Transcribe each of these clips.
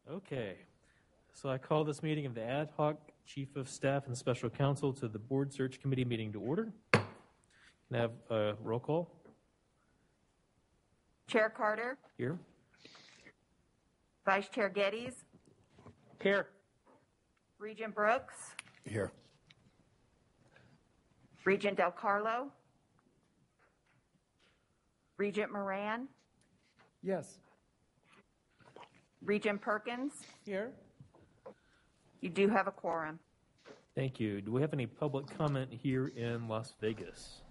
Okay, so I call this meeting of the Ad Hoc Chief of Staff and Special Counsel to the Board Search Committee meeting to order. Can I have a roll call? Chair Carter. Here. Vice Chair Geddes. Here. Regent Brooks. Here. Regent Del Carlo. Regent Moran. Yes. Regent Perkins. Here. You do have a quorum. Thank you. Do we have any public comment here in Las Vegas?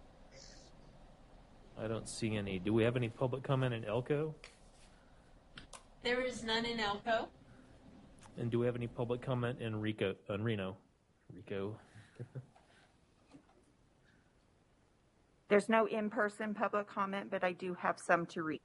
I don't see any. Do we have any public comment in Elko? There is none in Elko. And do we have any public comment in Reno? Rico. There's no in-person public comment, but I do have some to read.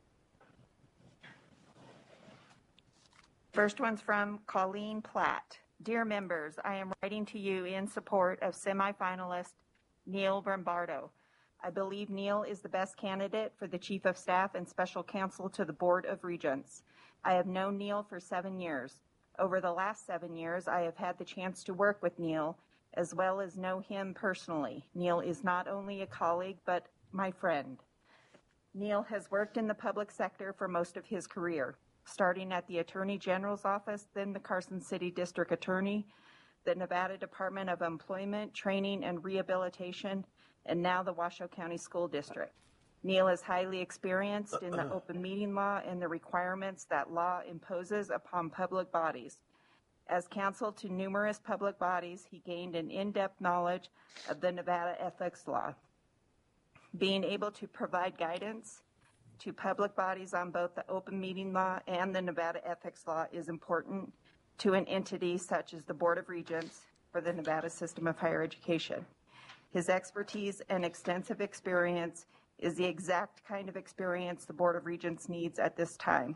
First one's from Colleen Platt. Dear members, I am writing to you in support of semifinalist Neil Brombardo. I believe Neil is the best candidate for the Chief of Staff and Special Counsel to the Board of Regents. I have known Neil for 7 years. Over the last 7 years, I have had the chance to work with Neil as well as know him personally. Neil is not only a colleague, but my friend. Neil has worked in the public sector for most of his career, starting at the Attorney General's office, then the Carson City District Attorney, the Nevada Department of Employment, Training, and Rehabilitation, and now the Washoe County School District. Neil is highly experienced in the open meeting law and the requirements that law imposes upon public bodies. As counsel to numerous public bodies, he gained an in-depth knowledge of the Nevada ethics law. Being able to provide guidance to public bodies on both the open meeting law and the Nevada ethics law is important to an entity such as the Board of Regents for the Nevada System of Higher Education. His expertise and extensive experience is the exact kind of experience the Board of Regents needs at this time.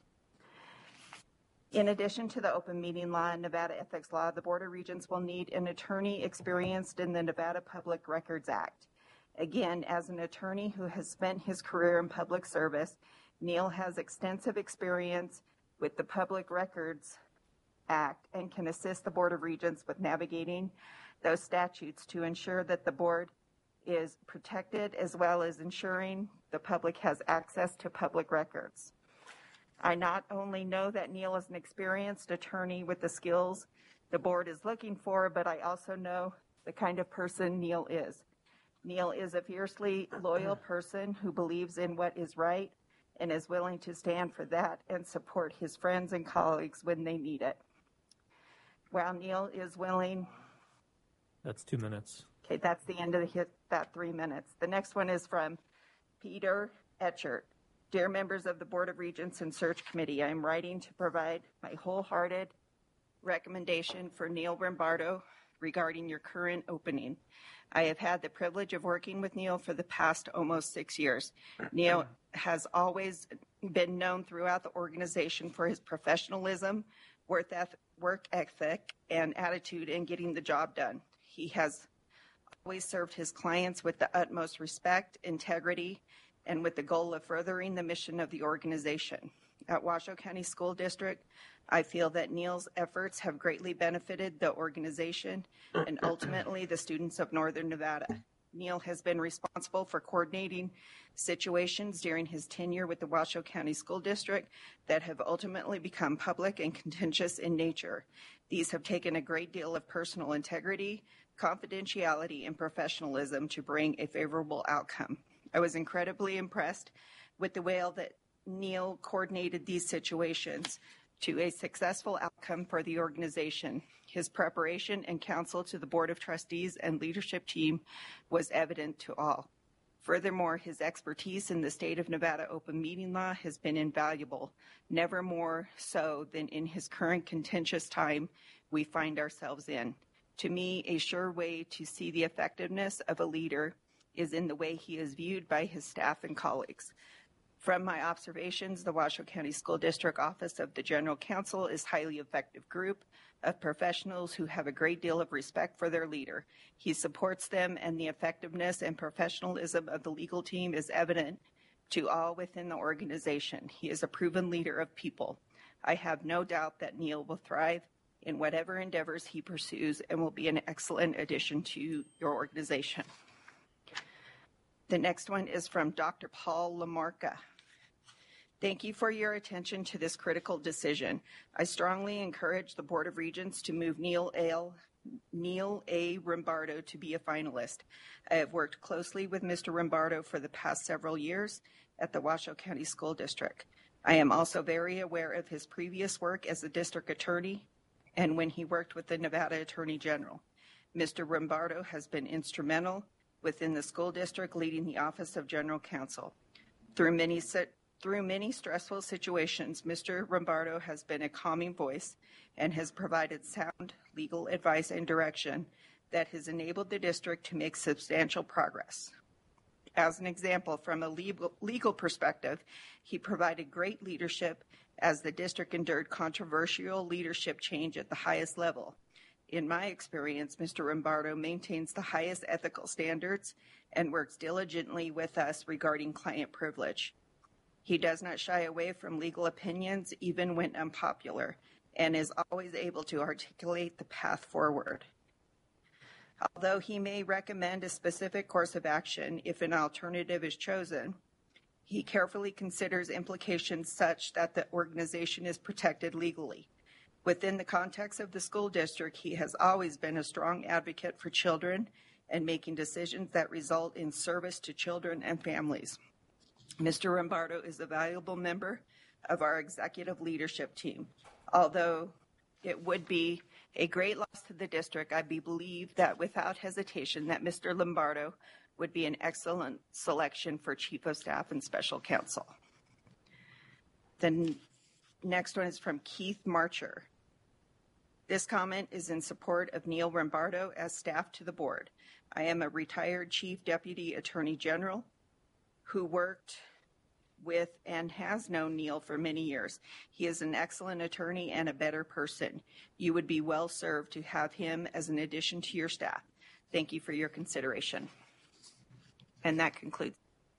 In addition to the open meeting law and Nevada ethics law, the Board of Regents will need an attorney experienced in the Nevada Public Records Act. Again, as an attorney who has spent his career in public service, Neil has extensive experience with the Public Records Act and can assist the Board of Regents with navigating those statutes to ensure that the board is protected as well as ensuring the public has access to public records. I not only know that Neil is an experienced attorney with the skills the board is looking for, but I also know the kind of person Neil is. Neil is a fiercely loyal person who believes in what is right and is willing to stand for that and support his friends and colleagues when they need it. While Neil is willing... That's 2 minutes. Okay, that's the end of that 3 minutes. The next one is from Peter Etchert. Dear members of the Board of Regents and Search Committee, I am writing to provide my wholehearted recommendation for Neil Brombardo regarding your current opening. I have had the privilege of working with Neil for the past almost 6 years. Neil has always been known throughout the organization for his professionalism, work ethic, and attitude in getting the job done. He has always served his clients with the utmost respect, integrity, and with the goal of furthering the mission of the organization. At Washoe County School District, I feel that Neil's efforts have greatly benefited the organization and ultimately the students of Northern Nevada. Neil has been responsible for coordinating situations during his tenure with the Washoe County School District that have ultimately become public and contentious in nature. These have taken a great deal of personal integrity, confidentiality, and professionalism to bring a favorable outcome. I was incredibly impressed with the way that Neil coordinated these situations to a successful outcome for the organization. His preparation and counsel to the Board of Trustees and leadership team was evident to all. Furthermore, his expertise in the state of Nevada open meeting law has been invaluable, never more so than in his current contentious time we find ourselves in. To me, a sure way to see the effectiveness of a leader is in the way he is viewed by his staff and colleagues. From my observations, the Washoe County School District Office of the General Counsel is a highly effective group of professionals who have a great deal of respect for their leader. He supports them, and the effectiveness and professionalism of the legal team is evident to all within the organization. He is a proven leader of people. I have no doubt that Neil will thrive in whatever endeavors he pursues and will be an excellent addition to your organization. The next one is from Dr. Paul Lamarca. Thank you for your attention to this critical decision. I strongly encourage the Board of Regents to move Neil A. Rimbardo to be a finalist. I have worked closely with Mr. Rimbardo for the past several years at the Washoe County School District. I am also very aware of his previous work as a district attorney and when he worked with the Nevada Attorney General. Mr. Rimbardo has been instrumental within the school district, leading the Office of General Counsel. Through many stressful situations, Mr. Rimbardo has been a calming voice and has provided sound legal advice and direction that has enabled the district to make substantial progress. As an example, from a legal perspective, he provided great leadership as the district endured controversial leadership change at the highest level. In my experience, Mr. Rimbardo maintains the highest ethical standards and works diligently with us regarding client privilege. He does not shy away from legal opinions, even when unpopular, and is always able to articulate the path forward. Although he may recommend a specific course of action if an alternative is chosen, he carefully considers implications such that the organization is protected legally. Within the context of the school district, he has always been a strong advocate for children and making decisions that result in service to children and families. Mr. Rimbardo is a valuable member of our executive leadership team. Although it would be a great loss to the district, I believe that without hesitation that Mr. Rimbardo would be an excellent selection for Chief of Staff and Special Counsel. The next one is from Keith Marcher. This comment is in support of Neil Rimbardo as staff to the board. I am a retired Chief Deputy Attorney General who worked with and has known Neil for many years. He is an excellent attorney and a better person. You would be well served to have him as an addition to your staff. Thank you for your consideration. And that concludes.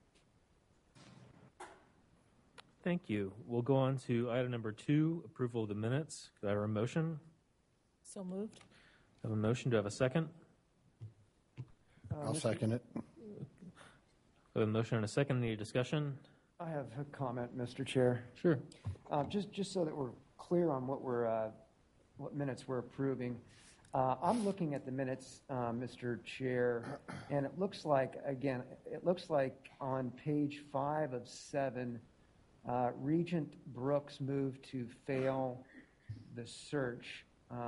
Thank you. We'll go on to item number 2, approval of the minutes. Do I have a motion? So moved. I have a motion. Do I have a second? I'll second it. I have a motion and a second. Any discussion? I have a comment, Mr. Chair. Sure. Just so that we're clear on what minutes we're approving. I'm looking at the minutes, Mr. Chair, and it looks like on page 5 of 7, Regent Brooks moved to fail the search.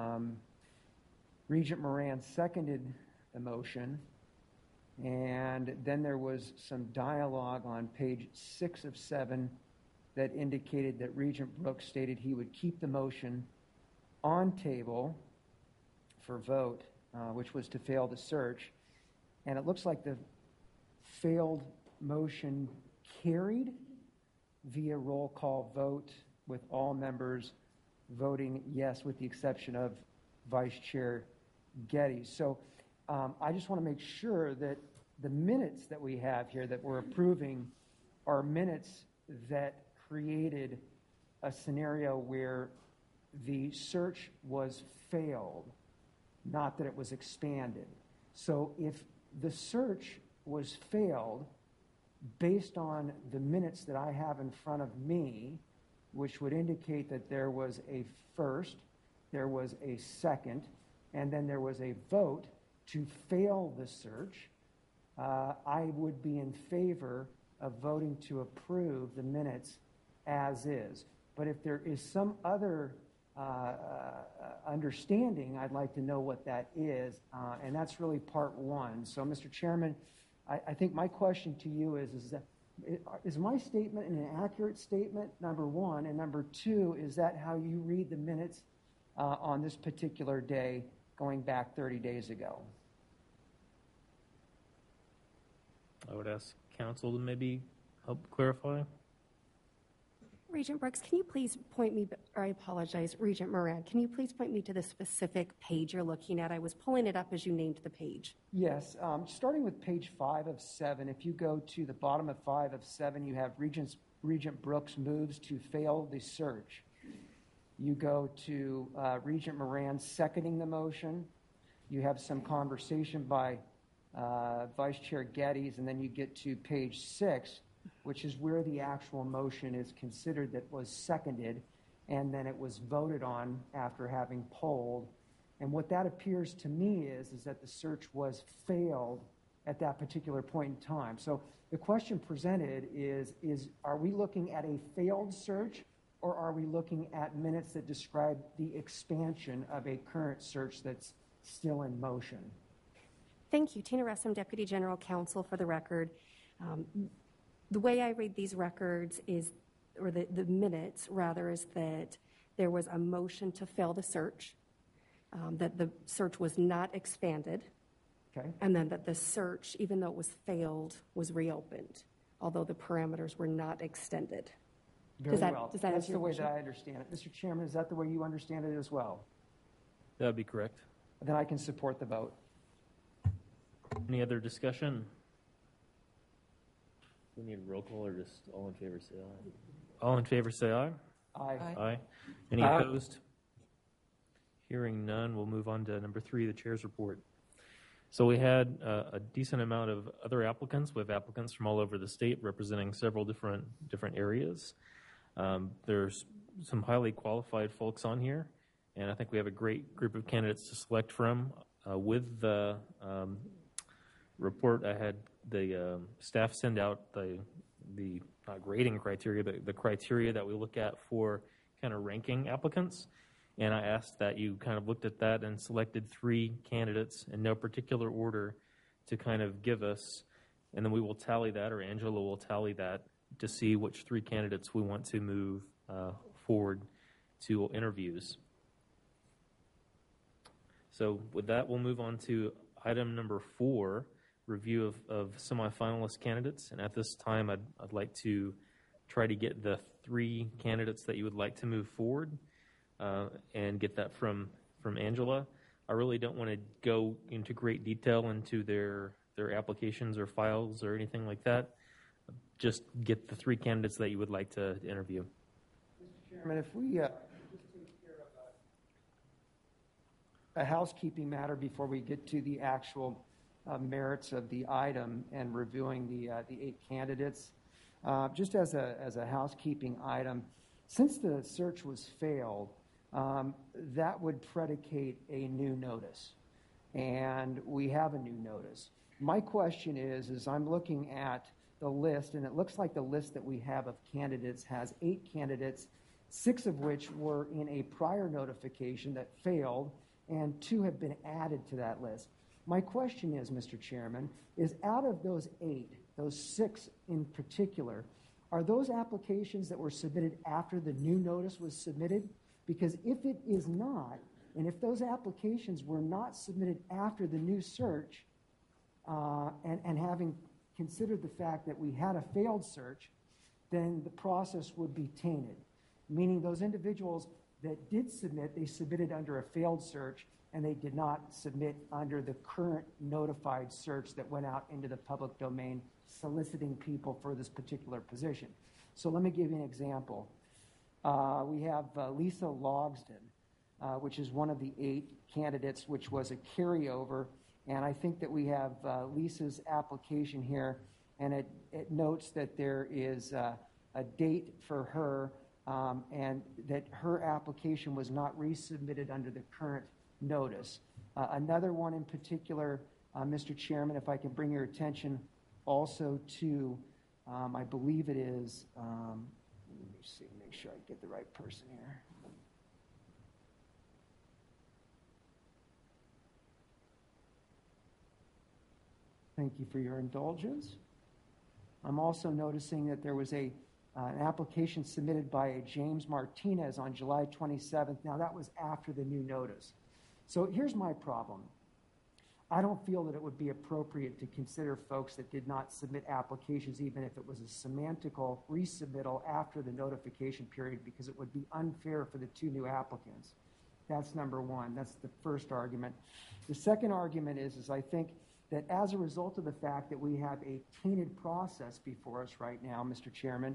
Regent Moran seconded the motion. And then there was some dialogue on page 6 of 7 that indicated that Regent Brooks stated he would keep the motion on table for vote, which was to fail the search. And it looks like the failed motion carried via roll call vote with all members voting yes, with the exception of Vice Chair Getty. So I just want to make sure that the minutes that we have here that we're approving are minutes that created a scenario where the search was failed, not that it was expanded. So if the search was failed based on the minutes that I have in front of me, which would indicate that there was a first, there was a second, and then there was a vote to fail the search, I would be in favor of voting to approve the minutes as is. But if there is some other understanding, I'd like to know what that is, and that's really part 1. So, Mr. Chairman, I think my question to you is my statement an accurate statement, number 1, and number 2, is that how you read the minutes on this particular day going back 30 days ago? I would ask counsel to maybe help clarify. Regent Brooks, can you please point me, or I apologize, Regent Moran, can you please point me to the specific page you're looking at? I was pulling it up as you named the page. Yes, starting with page 5 of 7, if you go to the bottom of 5 of 7, you have Regent Brooks moves to fail the search. You go to Regent Moran seconding the motion. You have some conversation by Vice Chair Geddes, and then you get to page 6, which is where the actual motion is considered that was seconded, and then it was voted on after having polled. And what that appears to me is that the search was failed at that particular point in time. So the question presented is are we looking at a failed search, or are we looking at minutes that describe the expansion of a current search that's still in motion? Thank you. Tina Ressam, Deputy General Counsel, for the record. The way I read these records is, or the minutes rather, is that there was a motion to fail the search, that the search was not expanded, Okay. and then that the search, even though it was failed, was reopened, although the parameters were not extended. Very Does that- well. does that That's answer the your way question? that I understand it. Mr. Chairman, is that the way you understand it as well? That would be correct. Then I can support the vote. Any other discussion? We need a roll call or just all in favor say aye? All in favor say aye. Aye. Aye. Any opposed? Hearing none, we'll move on to number 3, the chair's report. So we had a decent amount of other applicants. We have applicants from all over the state representing several different areas. There's some highly qualified folks on here, and I think we have a great group of candidates to select from. With the report, I had the staff send out the not grading criteria, but the criteria that we look at for kind of ranking applicants. And I asked that you kind of looked at that and selected 3 candidates in no particular order to kind of give us, and then we will tally that, or Angela will tally that, to see which 3 candidates we want to move forward to interviews. So with that, we'll move on to item number 4, review of semifinalist candidates. And at this time, I'd like to try to get the 3 candidates that you would like to move forward. And get that from Angela. I really don't want to go into great detail into their applications or files or anything like that. Just get the 3 candidates that you would like to interview. Mr. Chairman, if we just take care of a housekeeping matter before we get to the actual merits of the item and reviewing the 8 candidates, just as a housekeeping item, since the search was failed, that would predicate a new notice, and we have a new notice. My question is I'm looking at the list, and it looks like the list that we have of candidates has 8 candidates, 6 of which were in a prior notification that failed, and 2 have been added to that list. My question is, Mr. Chairman, is out of those 8, those 6 in particular, are those applications that were submitted after the new notice was submitted? Because if it is not, and if those applications were not submitted after the new search, and having considered the fact that we had a failed search, then the process would be tainted. Meaning those individuals that did submit, they submitted under a failed search, and they did not submit under the current notified search that went out into the public domain soliciting people for this particular position. So let me give you an example. We have Lisa Logsdon, which is one of the 8 candidates, which was a carryover. And I think that we have Lisa's application here, and it notes that there is a date for her, and that her application was not resubmitted under the current notice. Another one in particular, Mr. Chairman, if I can bring your attention also to, I believe it is, let me see, make sure I get the right person here. Thank you for your indulgence. I'm also noticing that there was an application submitted by a James Martinez on July 27th. Now, that was after the new notice. So here's my problem. I don't feel that it would be appropriate to consider folks that did not submit applications, even if it was a semantical resubmittal after the notification period, because it would be unfair for the 2 new applicants. That's number one. That's the first argument. The second argument is I think that as a result of the fact that we have a tainted process before us right now, Mr. Chairman,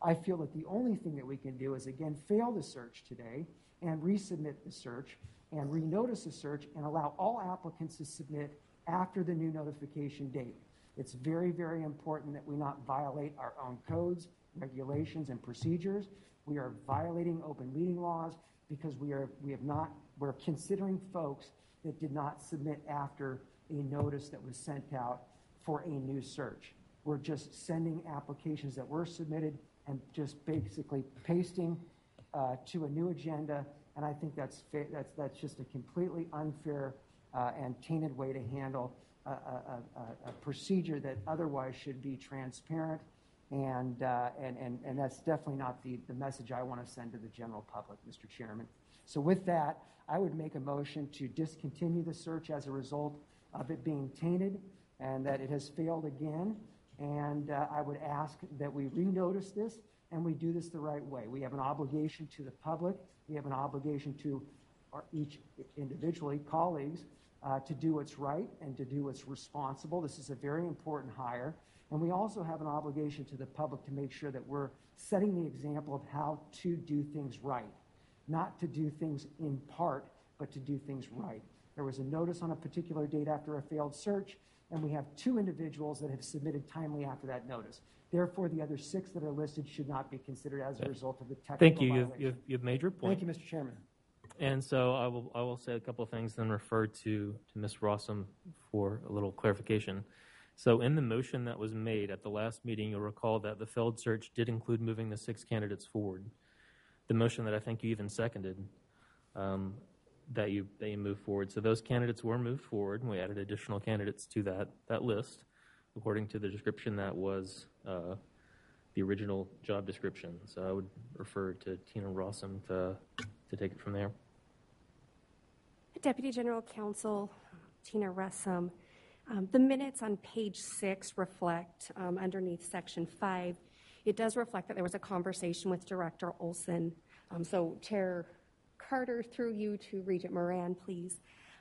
I feel that the only thing that we can do is, again, fail the search today and resubmit the search and renotice the search and allow all applicants to submit after the new notification date. It's very, very important that we not violate our own codes, regulations, and procedures. We are violating open meeting laws because we're considering folks that did not submit after a notice that was sent out for a new search. We're just sending applications that were submitted and just basically pasting to a new agenda, and I think that's just a completely unfair and tainted way to handle a procedure that otherwise should be transparent, and that's definitely not the message I want to send to the general public, Mr. Chairman. So with that, I would make a motion to discontinue the search as a result of it being tainted and that it has failed again. And I would ask that we renotice this and we do this the right way. We have an obligation to the public. We have an obligation to each individually, colleagues, to do what's right and to do what's responsible. This is a very important hire. And we also have an obligation to the public to make sure that we're setting the example of how to do things right. Not to do things in part, but to do things right. There was a notice on a particular date after a failed search, and we have 2 individuals that have submitted timely after that notice. Therefore, the other 6 that are listed should not be considered as a result of the technical Thank you. violation. You've made your point. Thank you, Mr. Chairman. And so I will say a couple of things, then refer to Ms. Rossum for a little clarification. So in the motion that was made at the last meeting, you'll recall that the failed search did include moving the 6 candidates forward. The motion that I think you even seconded, that you moved forward. So those candidates were moved forward, and we added additional candidates to that list, according to the description that was the original job description. So I would refer to Tina Rossum to take it from there. Deputy General Counsel Tina Rossum, the minutes on page 6 reflect, underneath section 5, it does reflect that there was a conversation with Director Olson. So Chair Carter, through you to Regent Moran, please.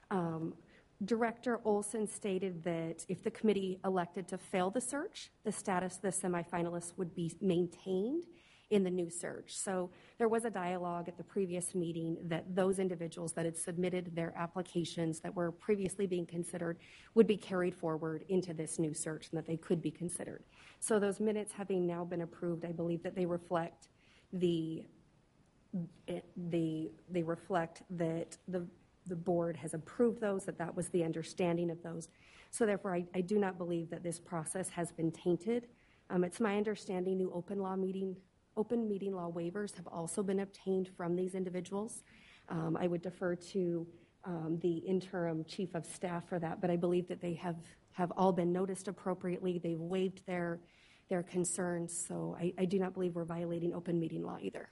Director Olson stated that if the committee elected to fail the search, the status of the semifinalists would be maintained in the new search. So there was a dialogue at the previous meeting that those individuals that had submitted their applications that were previously being considered would be carried forward into this new search and that they could be considered. So those minutes having now been approved, I believe that they reflect they reflect that the board has approved those, that was the understanding of those. So therefore, I do not believe that this process has been tainted. It's my understanding new open meeting law waivers have also been obtained from these individuals. I would defer to the interim chief of staff for that, but I believe that they have all been noticed appropriately. They've waived their concerns, so I do not believe we're violating open meeting law either.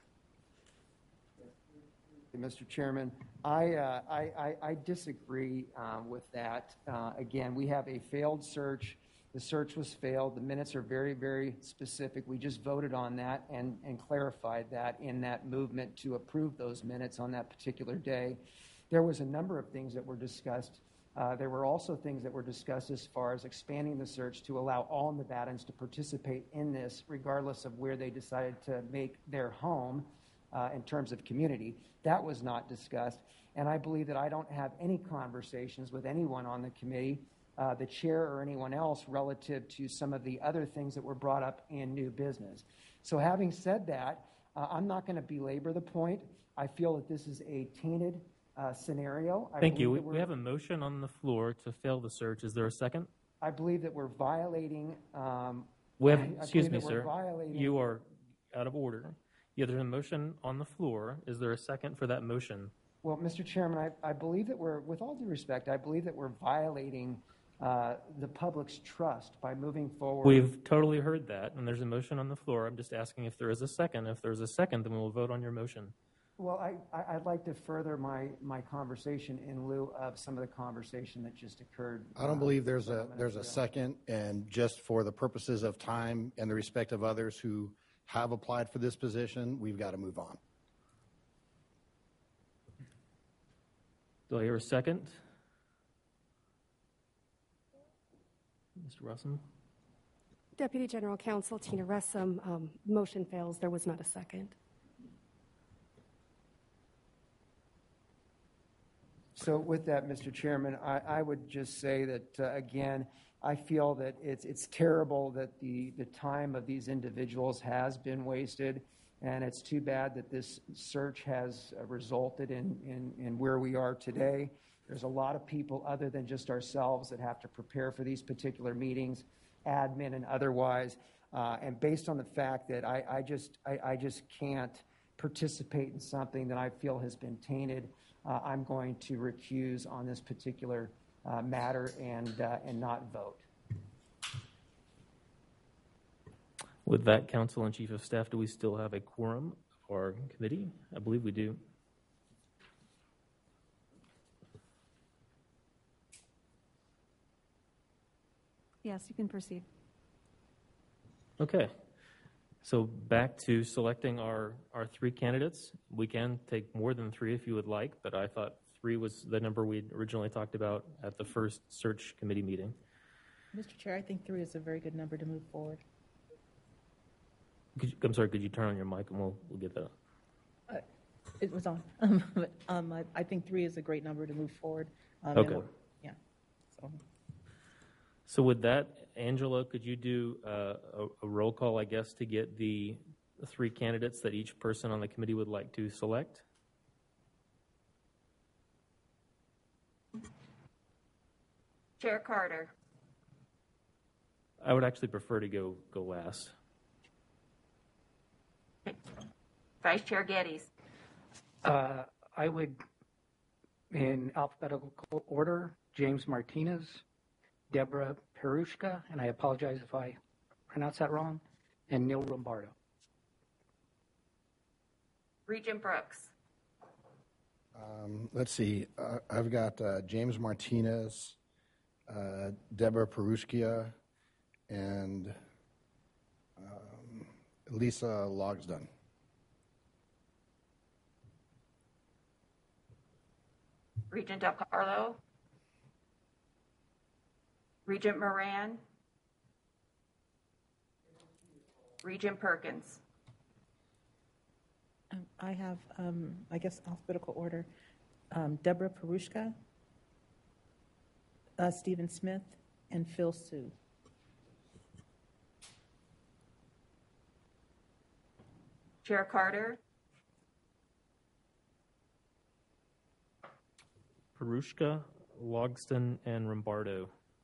Mr. Chairman, I disagree with that. Again, we have a failed search. The search was failed. The minutes are very, very specific. We just voted on that and clarified that in that movement to approve those minutes on that particular day. There was a number of things that were discussed. There were also things that were discussed as far as expanding the search to allow all Nevadans to participate in this, regardless of where they decided to make their home in terms of community. That was not discussed. And I believe that I don't have any conversations with anyone on the committee, the chair or anyone else, relative to some of the other things that were brought up in new business. So having said that, I'm not going to belabor the point. I feel that this is a tainted scenario. Thank you. We have a motion on the floor to fail the search. Is there a second? I believe that we're violating. Excuse me, sir. You are out of order. Yeah, there's a motion on the floor. Is there a second for that motion? Well, Mr. Chairman, I believe that with all due respect, I believe that we're violating the public's trust by moving forward. We've totally heard that, and there's a motion on the floor. I'm just asking if there is a second. If there's a second, then we'll vote on your motion. Well, I'd like to further my conversation in lieu of some of the conversation that just occurred. I don't believe there's a second, and just for the purposes of time and the respect of others who have applied for this position, we've got to move on. Do I hear a second? Mr. Russell? Deputy General Counsel Tina Ressam, motion fails. There was not a second. So with that, Mr. Chairman, I would just say that, again, I feel that it's terrible that the time of these individuals has been wasted, and it's too bad that this search has resulted in where we are today. There's a lot of people other than just ourselves that have to prepare for these particular meetings, admin and otherwise, and based on the fact that I just can't participate in something that I feel has been tainted, I'm going to recuse on this particular matter and not vote. With that, Council and Chief of Staff, do we still have a quorum of our committee? I believe we do. Yes, you can proceed. Okay. So back to selecting our three candidates. We can take more than three if you would like, but I thought three was the number we originally talked about at the first search committee meeting. Mr. Chair, I think 3 is a very good number to move forward. I'm sorry, could you turn on your mic and we'll get that? It was on. But, I think 3 is a great number to move forward. Okay. Yeah. So with that, Angela, could you do a roll call, I guess, to get the three candidates that each person on the committee would like to select? Chair Carter. I would actually prefer to go last. Vice Chair Geddes. I would, in alphabetical order, James Martinez, Deborah Perushka, and I apologize if I pronounce that wrong, and Neil Rombardo. Regent Brooks. Let's see. I've got James Martinez, Deborah Perushka, and Lisa Logsdon. Regent Del Carlo. Regent Moran. Regent Perkins. I have, I guess, alphabetical order. Deborah Perushka, Stephen Smith, and Phil Sue. Chair Carter. Perushka, Logsdon, and Rombardo.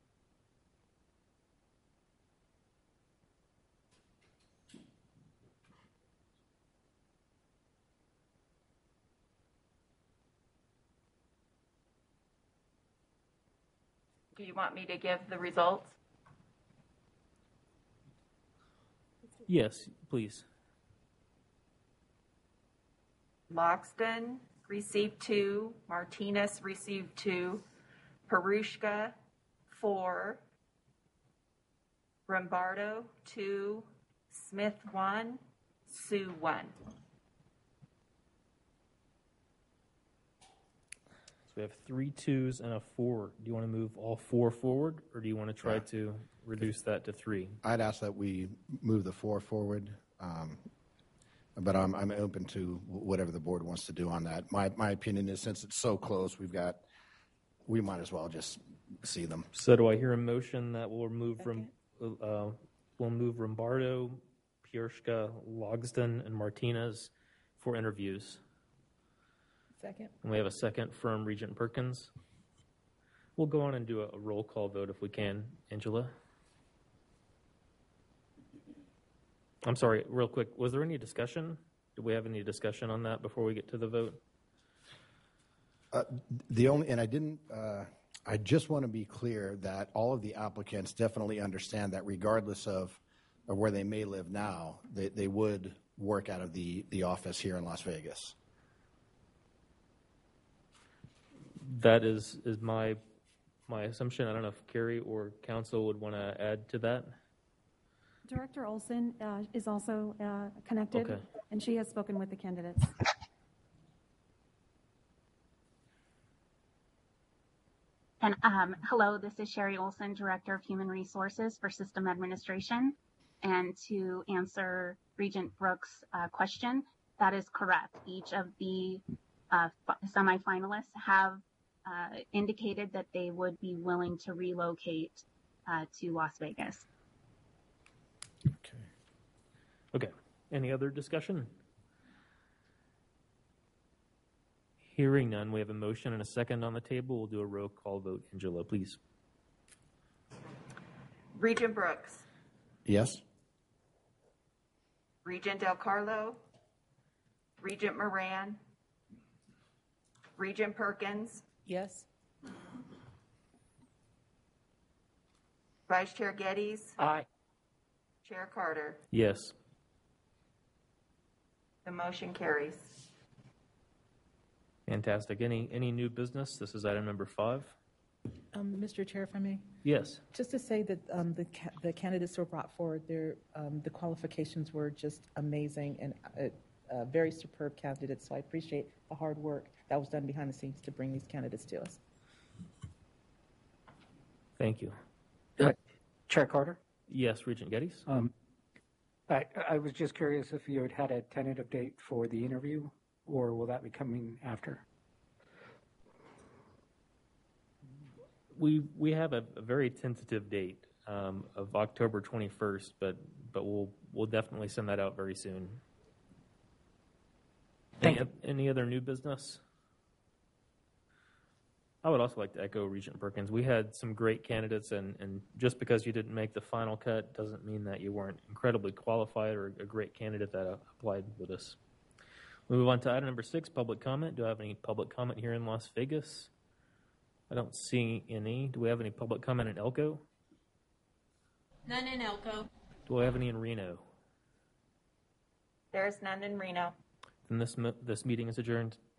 Do you want me to give the results? Yes, please. Logsdon received 2, Martinez received 2, Perushka 4, Rombardo 2, Smith 1, Sue 1. So we have 3 2s and a 4. Do you want to move all 4 forward, or do you want to try to reduce that to 3? I'd ask that we move the 4 forward, but I'm open to whatever the board wants to do on that. My opinion is, since it's so close, we might as well just see them. So do I hear a motion that we'll move Rombardo, Perushka, Logsdon, and Martinez for interviews? Second. And we have a second from Regent Perkins. We'll go on and do a roll call vote if we can. Angela? I'm sorry, real quick. Was there any discussion? Do we have any discussion on that before we get to the vote? I just want to be clear that all of the applicants definitely understand that regardless of where they may live now, they would work out of the office here in Las Vegas. That is my assumption. I don't know if Carrie or council would want to add to that. Director Olson is also connected, Okay. and she has spoken with the candidates. And hello, this is Sherry Olson, Director of Human Resources for System Administration. And to answer Regent Brooks' question, that is correct. Each of the semifinalists have indicated that they would be willing to relocate to Las Vegas. Okay. Any other discussion? Hearing none, we have a motion and a second on the table. We'll do a roll call vote. Angela, please. Regent Brooks, Yes? Regent Del Carlo, Regent Moran, Regent Perkins, Yes? Vice Chair Geddes, Aye. Chair Carter. Yes. The motion carries. Fantastic. Any new business? This is item number 5. Mr. Chair, if I may, Yes. just to say that the candidates were brought forward, the qualifications were just amazing and very superb candidates. So I appreciate the hard work that was done behind the scenes to bring these candidates to us. Thank you. Chair Carter? Yes, Regent Geddes? I was just curious if you had a tentative date for the interview, or will that be coming after? We have a very tentative date of October 21st, but we'll definitely send that out very soon. Any other new business? I would also like to echo Regent Perkins. We had some great candidates, and just because you didn't make the final cut doesn't mean that you weren't incredibly qualified or a great candidate that applied with us. We move on to item number 6, public comment. Do I have any public comment here in Las Vegas? I don't see any. Do we have any public comment in Elko? None in Elko. Do I have any in Reno? There's none in Reno. Then this meeting is adjourned.